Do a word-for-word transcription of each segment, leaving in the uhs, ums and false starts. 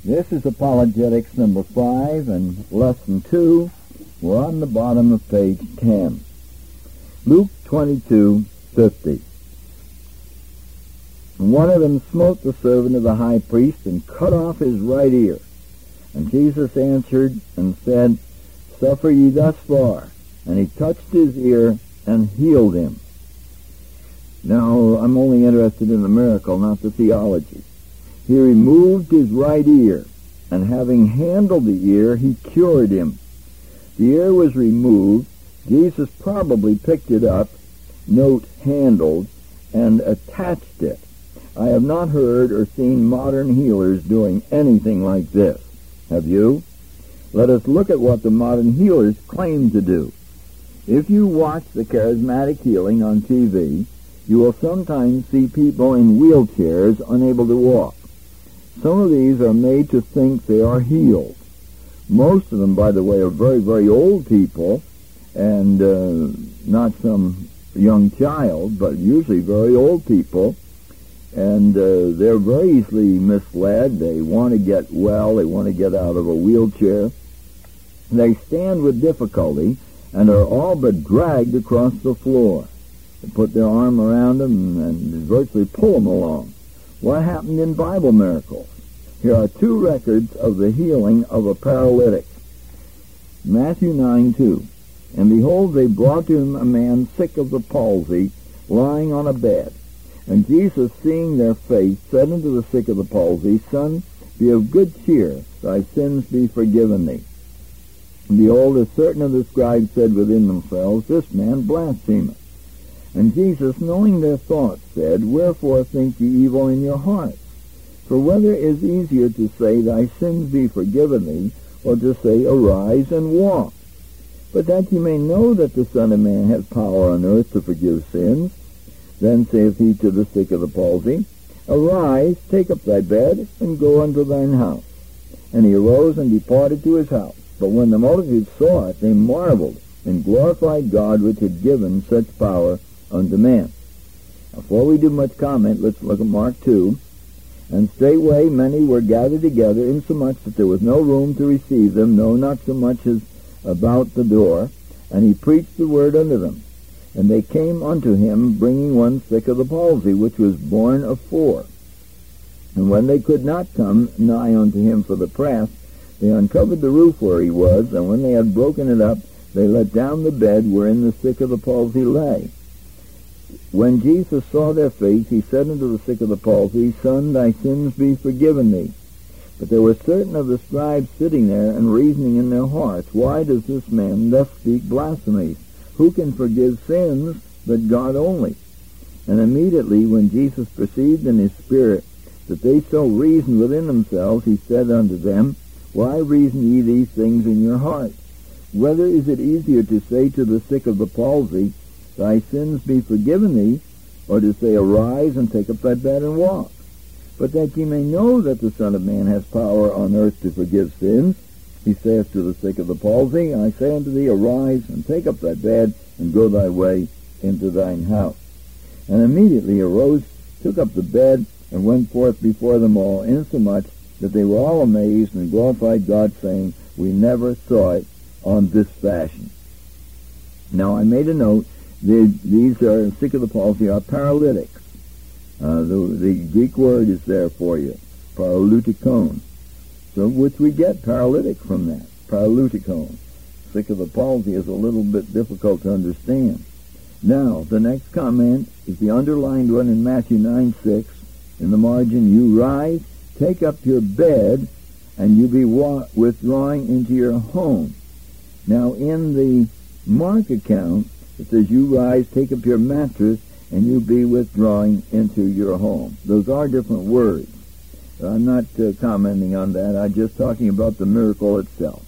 This is Apologetics number five and lesson two. We're on the bottom of page ten. Luke twenty-two fifty. And one of them smote the servant of the high priest and cut off his right ear. And Jesus answered and said, Suffer ye thus far. And he touched his ear and healed him. Now, I'm only interested in the miracle, not the theology. He removed his right ear, and having handled the ear, he cured him. The ear was removed. Jesus probably picked it up, note handled, and attached it. I have not heard or seen modern healers doing anything like this. Have you? Let us look at what the modern healers claim to do. If you watch the charismatic healing on T V, you will sometimes see people in wheelchairs unable to walk. Some of these are made to think they are healed. Most of them, by the way, are very, very old people, and uh, not some young child, but usually very old people, and uh, they're very easily misled. They want to get well. They want to get out of a wheelchair. They stand with difficulty and are all but dragged across the floor. They put their arm around them and virtually pull them along. What happened in Bible miracles? Here are two records of the healing of a paralytic. Matthew nine two. And behold, they brought to him a man sick of the palsy, lying on a bed. And Jesus, seeing their faith, said unto the sick of the palsy, Son, be of good cheer, thy sins be forgiven thee. And behold, a certain of the scribes said within themselves, This man blasphemeth. And Jesus, knowing their thoughts, said, Wherefore think ye evil in your hearts? For whether is easier to say, Thy sins be forgiven thee, or to say, Arise and walk? But that ye may know that the Son of Man hath power on earth to forgive sins, then saith he to the sick of the palsy, Arise, take up thy bed, and go unto thine house. And he arose and departed to his house. But when the multitude saw it, they marveled, and glorified God which had given such power unto man. Before we do much comment, let's look at Mark two. And straightway many were gathered together, insomuch that there was no room to receive them, no, not so much as about the door. And he preached the word unto them. And they came unto him, bringing one sick of the palsy, which was born of four. And when they could not come nigh unto him for the press, they uncovered the roof where he was, and when they had broken it up, they let down the bed wherein the sick of the palsy lay. When Jesus saw their faith, he said unto the sick of the palsy, Son, thy sins be forgiven thee. But there were certain of the scribes sitting there, and reasoning in their hearts, Why does this man thus speak blasphemies? Who can forgive sins but God only? And immediately when Jesus perceived in his spirit that they so reasoned within themselves, he said unto them, Why reason ye these things in your hearts? Whether is it easier to say to the sick of the palsy, Thy sins be forgiven thee, or to say, Arise and take up thy bed and walk? But that ye may know that the Son of Man has power on earth to forgive sins, he saith to the sick of the palsy, I say unto thee, Arise and take up thy bed and go thy way into thine house. And immediately arose, took up the bed, and went forth before them all, insomuch that they were all amazed and glorified God, saying, We never saw it on this fashion. Now I made a note. The, these are sick of the palsy are paralytics. Uh, the, the Greek word is there for you, paralutikon. So which we get paralytic from that, paralutikon. Sick of the palsy is a little bit difficult to understand. Now, the next comment is the underlined one in Matthew nine six. In the margin, you rise, take up your bed, and you be wa- withdrawing into your home. Now, in the Mark account, it says, you rise, take up your mattress, and you be withdrawing into your home. Those are different words. I'm not uh, commenting on that. I'm just talking about the miracle itself.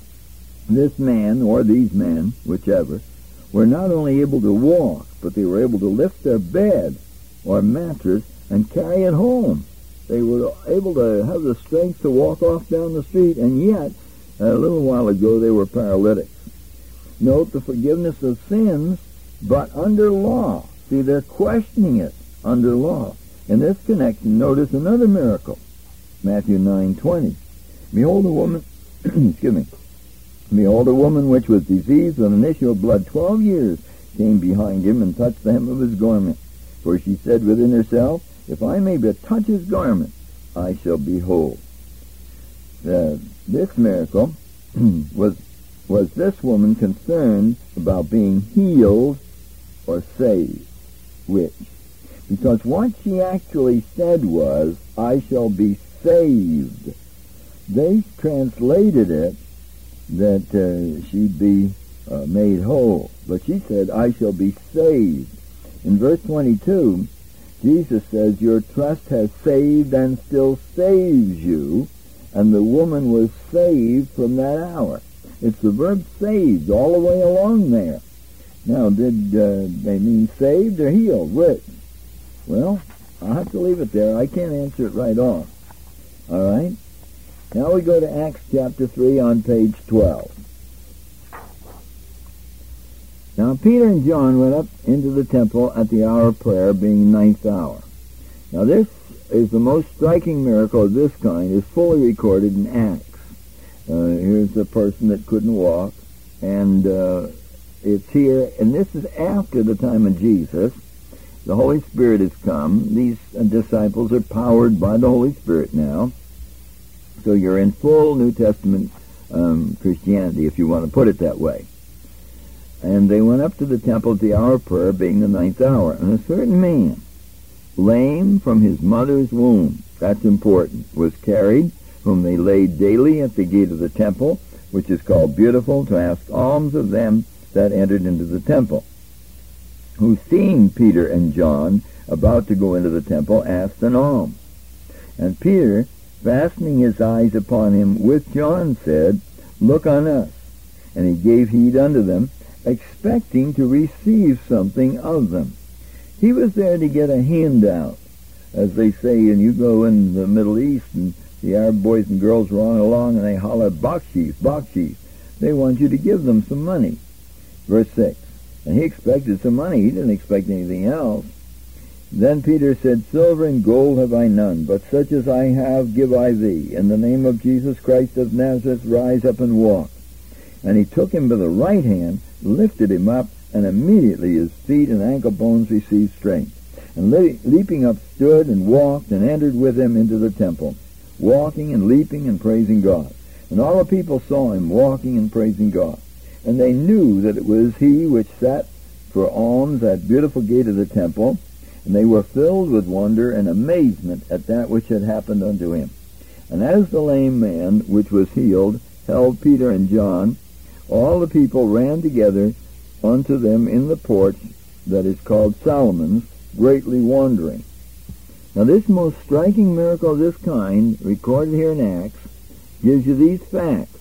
This man, or these men, whichever, were not only able to walk, but they were able to lift their bed or mattress and carry it home. They were able to have the strength to walk off down the street, and yet, a little while ago, they were paralytics. Note the forgiveness of sins, but under law. See, they're questioning it under law. In this connection, notice another miracle. Matthew nine twenty. Behold, a woman, excuse me, behold, a woman which was diseased with an issue of blood twelve years came behind him and touched the hem of his garment. For she said within herself, if I may but touch his garment, I shall be whole. Uh, this miracle was was this woman concerned about being healed or saved? Which? Because what she actually said was, I shall be saved. They translated it that uh, she'd be uh, made whole. But she said, I shall be saved. In verse twenty-two, Jesus says, your trust has saved and still saves you. And the woman was saved from that hour. It's the verb saved all the way along there. Now, did uh, they mean saved or healed? Which? Well, I'll have to leave it there. I can't answer it right off. All right? Now we go to Acts chapter three on page twelve. Now Peter and John went up into the temple at the hour of prayer, being ninth hour. Now this is the most striking miracle of this kind, is fully recorded in Acts. Uh, here's a person that couldn't walk, and uh, it's here, and this is after the time of Jesus. The Holy Spirit has come. These uh, disciples are powered by the Holy Spirit now. So you're in full New Testament um, Christianity, if you want to put it that way. And they went up to the temple at the hour of prayer, being the ninth hour. And a certain man, lame from his mother's womb, that's important, was carried, whom they laid daily at the gate of the temple, which is called Beautiful, to ask alms of them that entered into the temple, who, seeing Peter and John about to go into the temple, asked an alms. And Peter, fastening his eyes upon him with John, said, Look on us. And he gave heed unto them, expecting to receive something of them. He was there to get a handout. As they say, and you go in the Middle East, and the Arab boys and girls run along, and they holler, bakshish, bakshish. They want you to give them some money. Verse six. And he expected some money. He didn't expect anything else. Then Peter said, Silver and gold have I none, but such as I have give I thee. In the name of Jesus Christ of Nazareth, rise up and walk. And he took him by the right hand, lifted him up, and immediately his feet and ankle bones received strength. And le- leaping up stood and walked and entered with him into the temple, walking and leaping and praising God. And all the people saw him walking and praising God. And they knew that it was he which sat for alms at Beautiful gate of the temple. And they were filled with wonder and amazement at that which had happened unto him. And as the lame man which was healed held Peter and John, all the people ran together unto them in the porch that is called Solomon's, greatly wondering. Now this most striking miracle of this kind, recorded here in Acts, gives you these facts.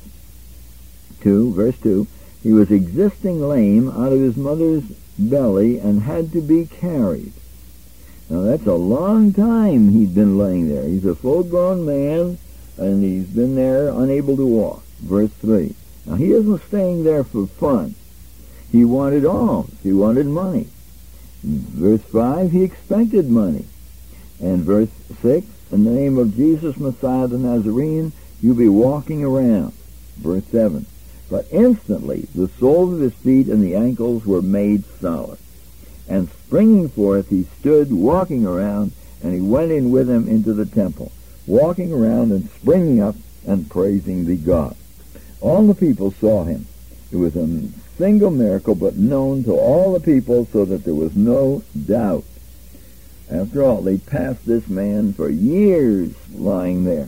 two, verse two, he was existing lame out of his mother's belly and had to be carried. Now that's a long time he'd been laying there. He's a full-grown man, and he's been there unable to walk. Verse three. Now he isn't staying there for fun. He wanted alms. He wanted money. Verse five, he expected money. And verse six, in the name of Jesus, Messiah the Nazarene, you be walking around. Verse seven, but instantly the soles of his feet and the ankles were made solid. And springing forth, he stood walking around, and he went in with him into the temple, walking around and springing up and praising the God. All the people saw him. It was a single miracle, but known to all the people, so that there was no doubt. After all, they passed this man for years lying there.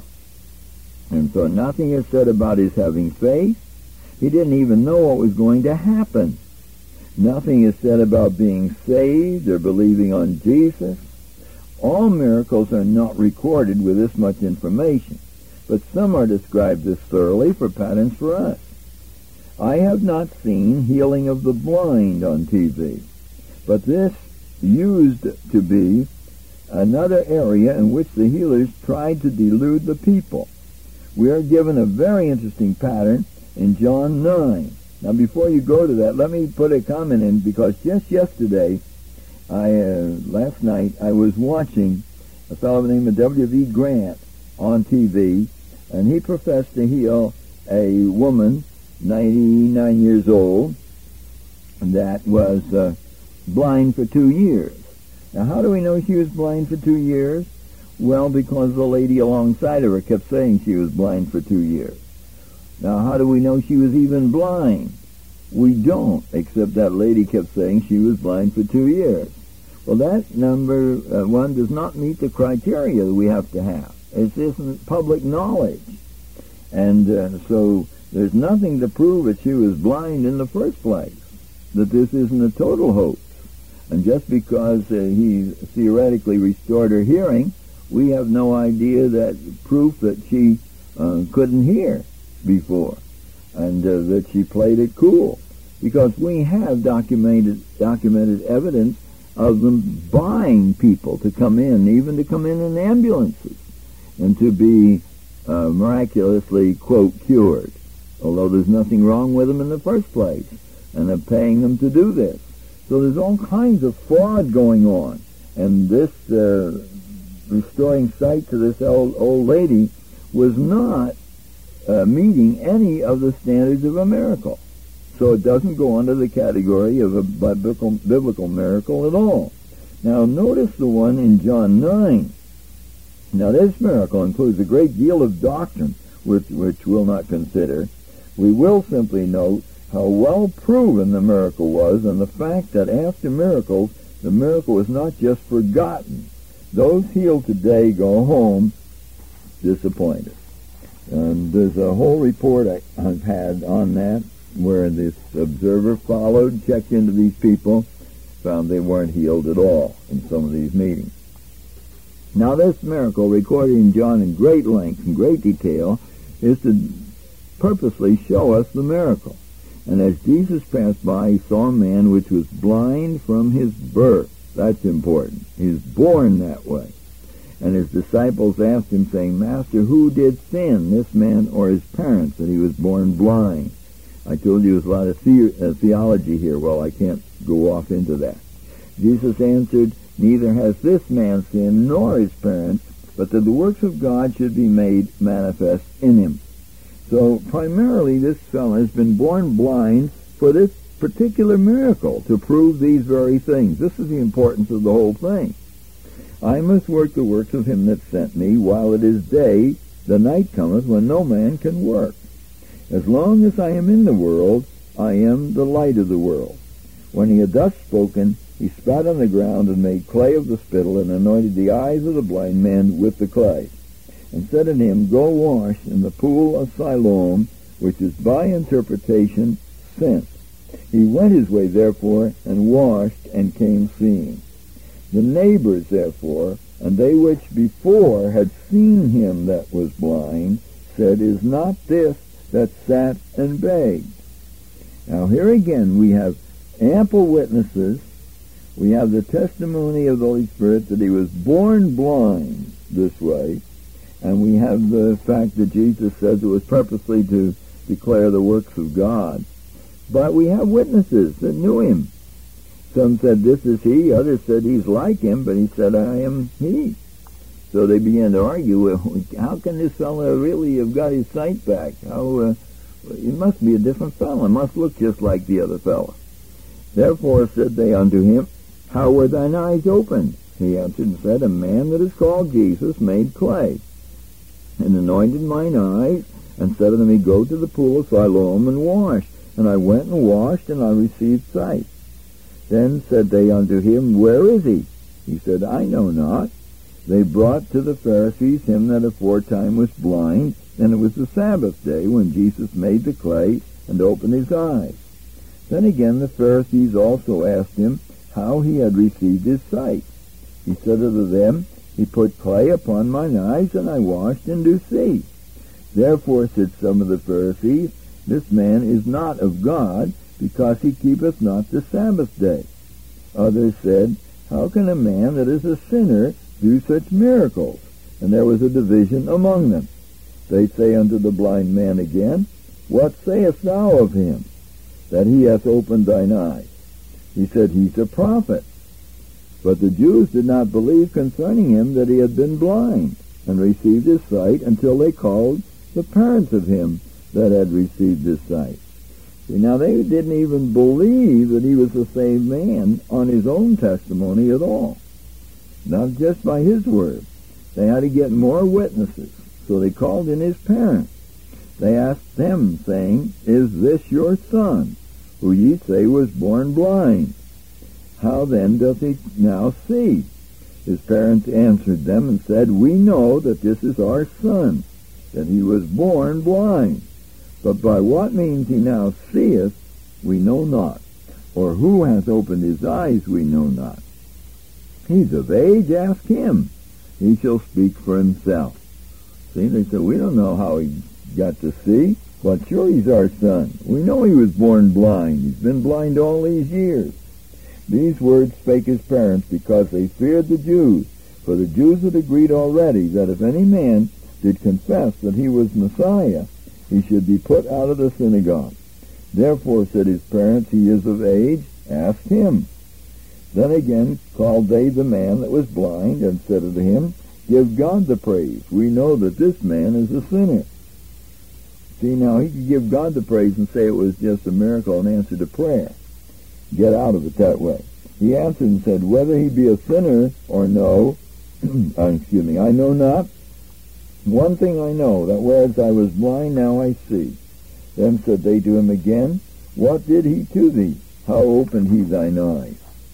And so nothing is said about his having faith. He didn't even know what was going to happen. Nothing is said about being saved or believing on Jesus. All miracles are not recorded with this much information, but some are described this thoroughly for patterns for us. I have not seen healing of the blind on T V, but this used to be another area in which the healers tried to delude the people. We are given a very interesting pattern in John nine. Now, before you go to that, let me put a comment in, because just yesterday, I uh, last night, I was watching a fellow named W V Grant on T V and he professed to heal a woman, ninety-nine years old, that was uh, blind for two years. Now, how do we know she was blind for two years? Well, because the lady alongside of her kept saying she was blind for two years. Now, how do we know she was even blind? We don't, except that lady kept saying she was blind for two years. Well, that number uh, one does not meet the criteria that we have to have. It isn't public knowledge. And uh, so there's nothing to prove that she was blind in the first place, that this isn't a total hoax. And just because uh, he theoretically restored her hearing, we have no idea that proof that she uh, couldn't hear before, and uh, that she played it cool. Because we have documented documented evidence of them buying people to come in, even to come in in ambulances, and to be uh, miraculously, quote, cured, although there's nothing wrong with them in the first place, and they're paying them to do this. So there's all kinds of fraud going on, and this uh, restoring sight to this old, old lady was not uh, meeting any of the standards of a miracle. So it doesn't go under the category of a biblical, biblical miracle at all. Now notice the one in John nine. Now this miracle includes a great deal of doctrine, which, which we'll not consider. We will simply note how well proven the miracle was, and the fact that after miracles, the miracle was not just forgotten. Those healed today go home disappointed. And there's a whole report I, I've had on that, where this observer followed, checked into these people, found they weren't healed at all in some of these meetings. Now this miracle, recorded in John in great length and great detail, is to purposely show us the miracle. And as Jesus passed by, he saw a man which was blind from his birth. That's important. He was born that way. And his disciples asked him, saying, Master, who did sin, this man or his parents, that he was born blind? I told you there's a lot of the- uh, theology here. Well, I can't go off into that. Jesus answered, Neither has this man sinned, nor his parents, but that the works of God should be made manifest in him. So primarily this fellow has been born blind for this particular miracle, to prove these very things. This is the importance of the whole thing. I must work the works of him that sent me, while it is day, the night cometh when no man can work. As long as I am in the world, I am the light of the world. When he had thus spoken, he spat on the ground and made clay of the spittle, and anointed the eyes of the blind man with the clay, and said unto him, Go wash in the pool of Siloam, which is by interpretation sent. He went his way, therefore, and washed, and came seeing. The neighbors, therefore, and they which before had seen him that was blind, said, Is not this that sat and begged? Now here again we have ample witnesses. We have the testimony of the Holy Spirit that he was born blind this way, and we have the fact that Jesus says it was purposely to declare the works of God. But we have witnesses that knew him. Some said, This is he. Others said, He's like him, but he said, I am he. So they began to argue, well, how can this fellow really have got his sight back? How, uh, he must be a different fellow. He must look just like the other fellow. Therefore said they unto him, How were thine eyes opened? He answered and said, A man that is called Jesus made clay, and anointed mine eyes, and said unto me, Go to the pool of Siloam and wash. And I went and washed, and I received sight. Then said they unto him, Where is he? He said, I know not. They brought to the Pharisees him that aforetime was blind, and it was the Sabbath day when Jesus made the clay and opened his eyes. Then again the Pharisees also asked him how he had received his sight. He said unto them, He put clay upon mine eyes, and I washed, and do see. Therefore said some of the Pharisees, This man is not of God, because he keepeth not the Sabbath day. Others said, How can a man that is a sinner do such miracles? And there was a division among them. They say unto the blind man again, What sayest thou of him, that he hath opened thine eyes? He said, He's a prophet. But the Jews did not believe concerning him that he had been blind, and received his sight, until they called the parents of him that had received his sight. See, now they didn't even believe that he was a saved man on his own testimony at all, not just by his word. They had to get more witnesses, so they called in his parents. They asked them, saying, "Is this your son, who ye say was born blind? How then doth he now see?" His parents answered them and said, "We know that this is our son, that he was born blind. But by what means he now seeth, we know not, or who hath opened his eyes, we know not. He's of age, ask him. He shall speak for himself." See, they said, "We don't know how he got to see, but sure he's our son. We know he was born blind. He's been blind all these years." These words spake his parents because they feared the Jews, for the Jews had agreed already that if any man did confess that he was Messiah, he should be put out of the synagogue. Therefore said his parents, "He is of age, ask him." Then again called they the man that was blind, and said unto him, "Give God the praise. We know that this man is a sinner." See, now he could give God the praise and say it was just a miracle and answer to prayer. Get out of it that way. He answered and said, "Whether he be a sinner or no, excuse me, I know not. One thing I know, that whereas I was blind, now I see." Then said they to him again, "What did he to thee? How opened he thine eyes?"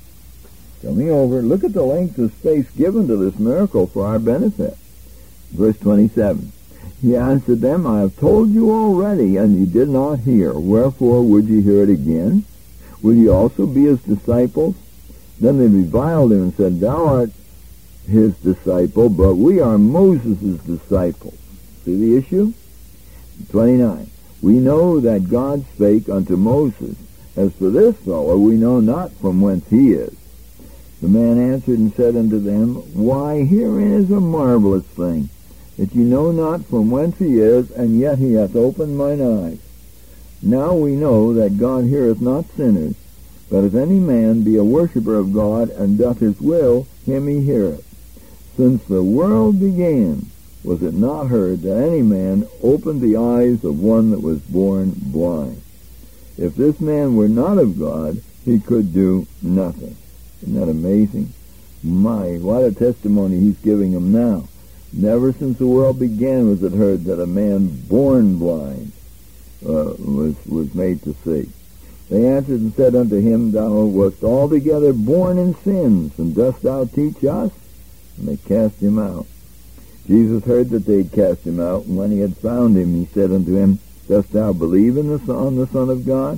Coming over, look at the length of space given to this miracle for our benefit. Verse twenty-seven. He answered them, "I have told you already, and ye did not hear. Wherefore would ye hear it again? Will ye also be his disciples?" Then they reviled him and said, "Thou art his disciple, but we are Moses' disciples." See the issue? twenty-nine. We know that God spake unto Moses. As for this fellow, we know not from whence he is. The man answered and said unto them, Why, herein is a marvelous thing, that ye know not from whence he is, and yet he hath opened mine eyes. Now we know that God heareth not sinners, but if any man be a worshipper of God, and doth his will, him he heareth. Since the world began, was it not heard that any man opened the eyes of one that was born blind? If this man were not of God, he could do nothing. Isn't that amazing? My, what a testimony he's giving him now. Never since the world began was it heard that a man born blind uh, was, was made to see. They answered and said unto him, Thou wast altogether born in sins, and dost thou teach us? And they cast him out. Jesus heard that they had cast him out, and when he had found him, he said unto him, Dost thou believe in the Son, the Son of God?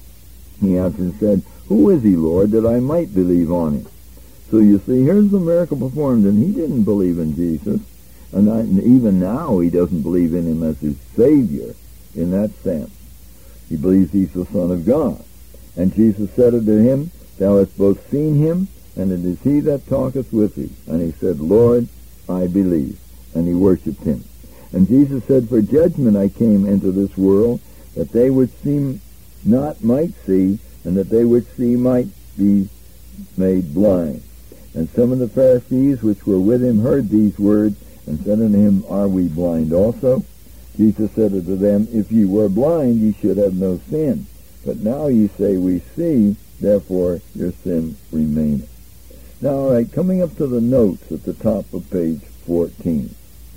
He answered and said, Who is he, Lord, that I might believe on him? So you see, here's the miracle performed, and he didn't believe in Jesus. And, I, and even now he doesn't believe in him as his Savior in that sense. He believes he's the Son of God. And Jesus said unto him, Thou hast both seen him, and it is he that talketh with thee. And he said, Lord, I believe. And he worshipped him. And Jesus said, For judgment I came into this world, that they which see not might see, and that they which see might be made blind. And some of the Pharisees which were with him heard these words, and said unto him, Are we blind also? Jesus said unto them, If ye were blind, ye should have no sin. But now ye say, We see, therefore your sin remaineth. Now, all right, coming up to the notes at the top of page fourteen.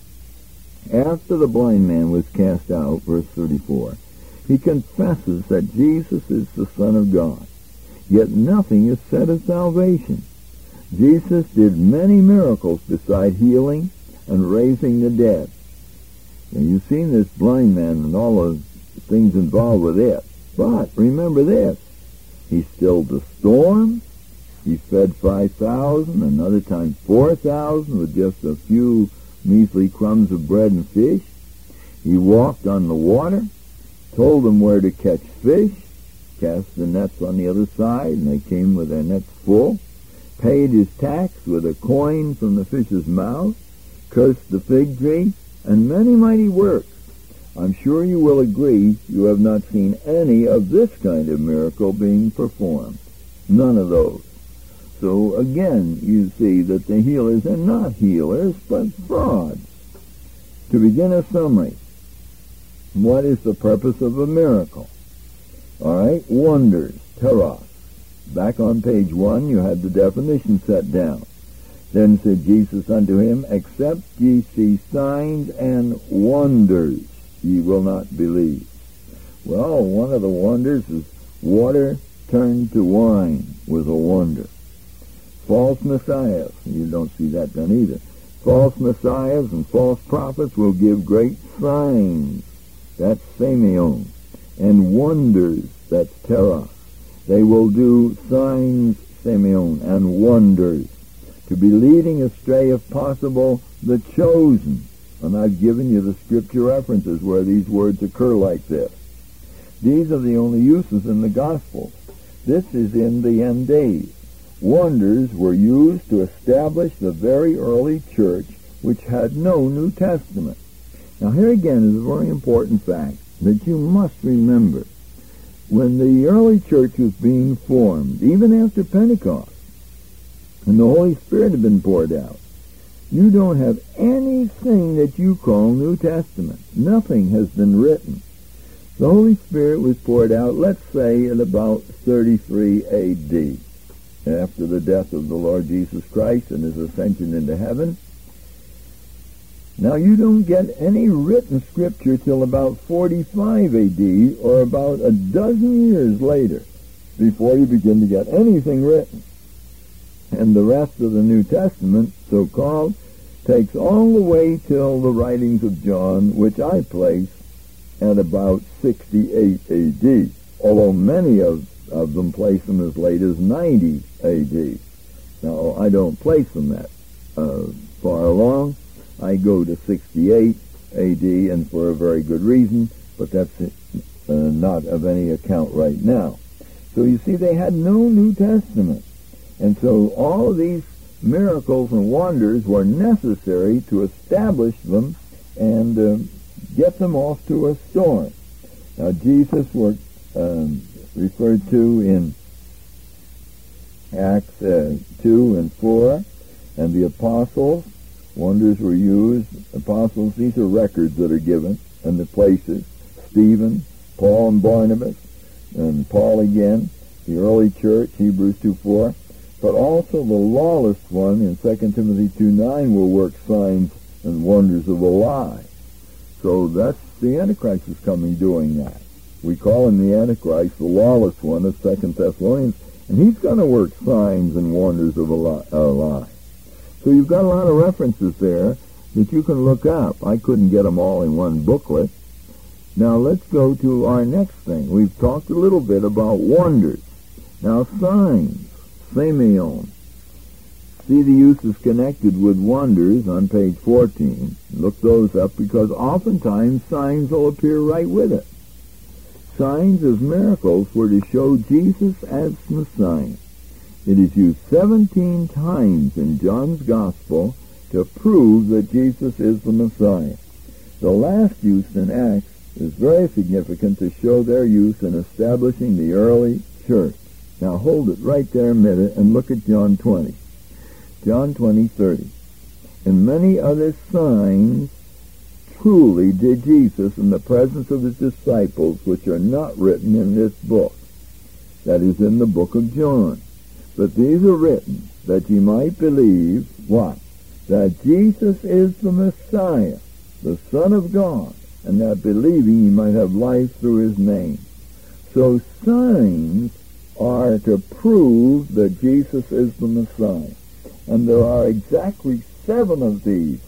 After the blind man was cast out, verse thirty-four, he confesses that Jesus is the Son of God. Yet nothing is said of salvation. Jesus did many miracles beside healing and raising the dead. Now, you've seen this blind man and all the things involved with it. But remember this. He stilled the storm. He fed five thousand, another time four thousand with just a few measly crumbs of bread and fish. He walked on the water, told them where to catch fish, cast the nets on the other side, and they came with their nets full, paid his tax with a coin from the fish's mouth, cursed the fig tree, and many mighty works. I'm sure you will agree you have not seen any of this kind of miracle being performed. None of those. So again, you see that the healers are not healers, but frauds. To begin a summary, What is the purpose of a miracle? All right, wonders, teros. Back on page one, you had the definition set down. Then said Jesus unto him, except ye see signs and wonders, ye will not believe. Well, one of the wonders is water turned to wine was a wonder. False messiahs, you don't see that done either. False messiahs and false prophets will give great signs. That's semeion. And wonders, that's teros. They will do signs, semeion, and wonders, to be leading astray, if possible, the chosen. And I've given you the scripture references where these words occur like this. These are the only uses in the Gospels. This is in the end days. Wonders were used to establish the very early church, which had no New Testament. Now here again is a very important fact that you must remember. When the early church was being formed, even after Pentecost, and the Holy Spirit had been poured out, you don't have anything that you call New Testament. Nothing has been written. The Holy Spirit was poured out, let's say, at about thirty-three A D, after the death of the Lord Jesus Christ and his ascension into heaven. Now, you don't get any written scripture till about forty-five A D, or about a dozen years later, before you begin to get anything written. And the rest of the New Testament, so-called, takes all the way till the writings of John, which I place at about sixty-eight A D, although many of, of them place them as late as ninety A D. Now, I don't place them that uh, far along. I go to sixty-eight A D, and for a very good reason, but that's uh, not of any account right now. So you see, they had no New Testament. And so all of these miracles and wonders were necessary to establish them and uh, get them off to a start. Now, Jesus was um, referred to in Acts uh, two and four, and the apostles, wonders were used. Apostles, these are records that are given, and the places. Stephen, Paul and Barnabas, and Paul again, the early church, Hebrews two four. But also the lawless one in Second Timothy two nine will work signs and wonders of a lie. So that's the Antichrist is coming doing that. We call him the Antichrist, the lawless one of Second Thessalonians, and he's going to work signs and wonders of a lie, a lie. So you've got a lot of references there that you can look up. I couldn't get them all in one booklet. Now let's go to our next thing. We've talked a little bit about wonders. Now signs. Semeion. See the uses connected with wonders on page fourteen. Look those up, because oftentimes signs will appear right with it. Signs as miracles were to show Jesus as Messiah. It is used seventeen times in John's Gospel to prove that Jesus is the Messiah. The last use in Acts is very significant to show their use in establishing the early church. Now hold it right there a minute and look at John twenty. John twenty, thirty. And many other signs truly did Jesus in the presence of his disciples, which are not written in this book. That is in the book of John. But these are written that ye might believe, what? That Jesus is the Messiah, the Son of God, and that believing ye might have life through his name. So signs are to prove that Jesus is the Messiah. And there are exactly seven of these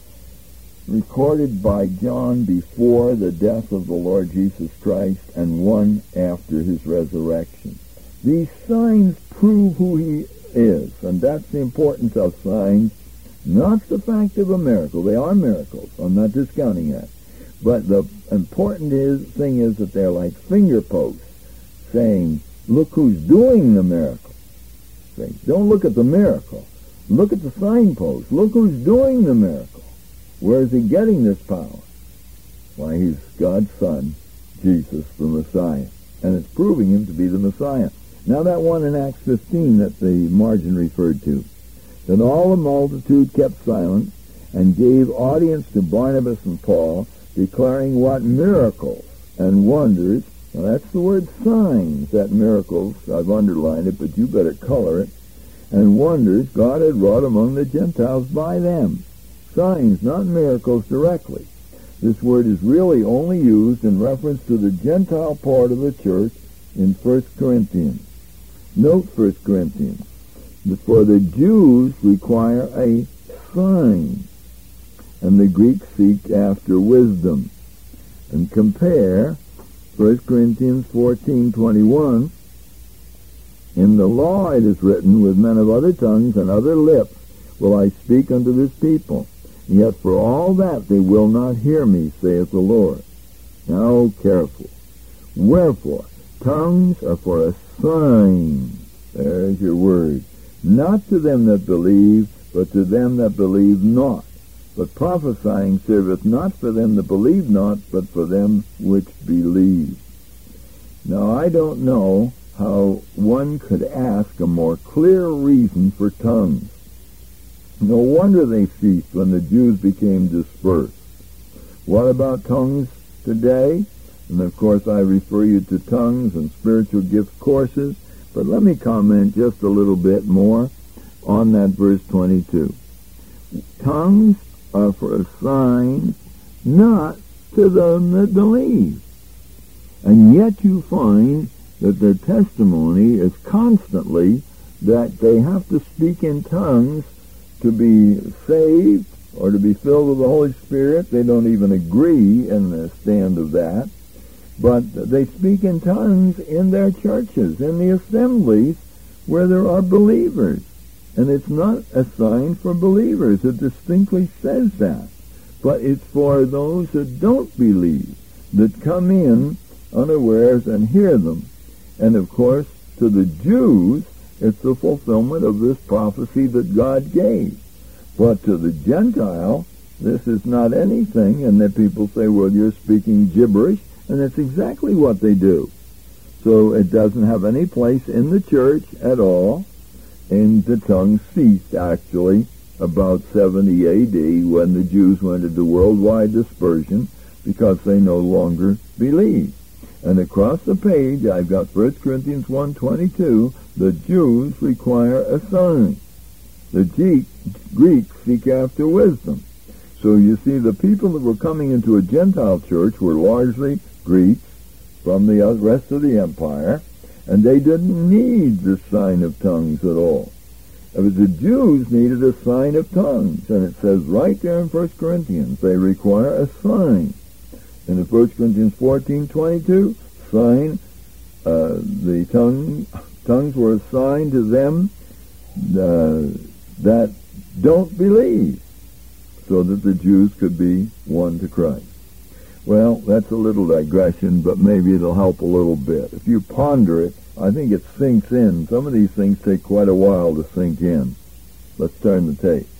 recorded by John before the death of the Lord Jesus Christ, and one after his resurrection. These signs prove who he is, and that's the importance of signs, not the fact of a miracle. They are miracles. I'm not discounting that. But the important is, thing is that they're like finger posts saying, look who's doing the miracle. See? Don't look at the miracle. Look at the signpost. Look who's doing the miracle. Where is he getting this power? Why, he's God's Son, Jesus, the Messiah. And it's proving him to be the Messiah. Now that one in Acts fifteen that the margin referred to. Then all the multitude kept silent and gave audience to Barnabas and Paul, declaring what miracles and wonders. Now that's the word signs, that miracles. I've underlined it, but you better color it. And wonders God had wrought among the Gentiles by them. Signs, not miracles directly. This word is really only used in reference to the Gentile part of the church in First Corinthians. Note First Corinthians. For the Jews require a sign, and the Greeks seek after wisdom. And compare First Corinthians fourteen twenty-one. In the law it is written, with men of other tongues and other lips will I speak unto this people. Yet for all that they will not hear me, saith the Lord. Now careful. Wherefore, tongues are for a sign. There's your word. Not to them that believe, but to them that believe not. But prophesying serveth not for them that believe not, but for them which believe. Now I don't know how one could ask a more clear reason for tongues. No wonder they ceased when the Jews became dispersed. What about tongues today? And of course I refer you to tongues and spiritual gift courses, but let me comment just a little bit more on that verse twenty-two. Tongues are for a sign, not to them that believe. And yet you find that their testimony is constantly that they have to speak in tongues to be saved or to be filled with the Holy Spirit. They don't even agree in the stand of that. But they speak in tongues in their churches, in the assemblies where there are believers. And it's not a sign for believers. It distinctly says that. But it's for those that don't believe, that come in unawares and hear them. And of course, to the Jews, it's the fulfillment of this prophecy that God gave. But to the Gentile, this is not anything, and that people say, well, you're speaking gibberish, and that's exactly what they do. So it doesn't have any place in the church at all, and the tongue ceased, actually, about seventy A D when the Jews went into worldwide dispersion because they no longer believed. And across the page, I've got First Corinthians one twenty-two, the Jews require a sign. The Greeks seek after wisdom. So you see, the people that were coming into a Gentile church were largely Greeks from the rest of the empire, and they didn't need the sign of tongues at all. It was the Jews needed a sign of tongues, and it says right there in First Corinthians, they require a sign. In First Corinthians fourteen twenty-two, sign, uh, the tongue, tongues were a sign to them uh, that don't believe, so that the Jews could be won to Christ. Well, that's a little digression, but maybe it'll help a little bit. If you ponder it, I think it sinks in. Some of these things take quite a while to sink in. Let's turn the tape.